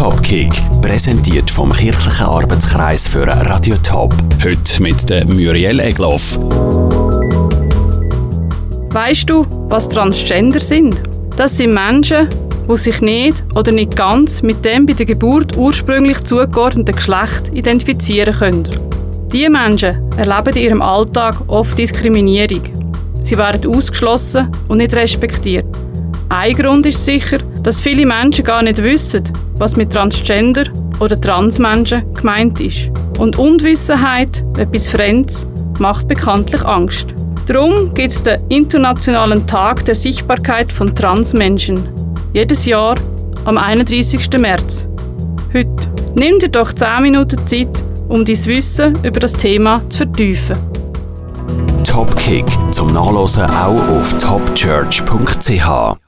Topkick, präsentiert vom Kirchlichen Arbeitskreis für Radio Top. Heute mit der Muriel Egloff. Weisst du, was Transgender sind? Das sind Menschen, die sich nicht oder nicht ganz mit dem bei der Geburt ursprünglich zugeordneten Geschlecht identifizieren können. Diese Menschen erleben in ihrem Alltag oft Diskriminierung. Sie werden ausgeschlossen und nicht respektiert. Ein Grund ist sicher, dass viele Menschen gar nicht wissen, was mit Transgender oder Transmenschen gemeint ist. Und Unwissenheit, etwas Fremdes, macht bekanntlich Angst. Darum gibt es den Internationalen Tag der Sichtbarkeit von Transmenschen. Jedes Jahr am 31. März. Heute. Nimm dir doch 10 Minuten Zeit, um dein Wissen über das Thema zu vertiefen. Topkick zum Nachlesen auch auf topchurch.ch.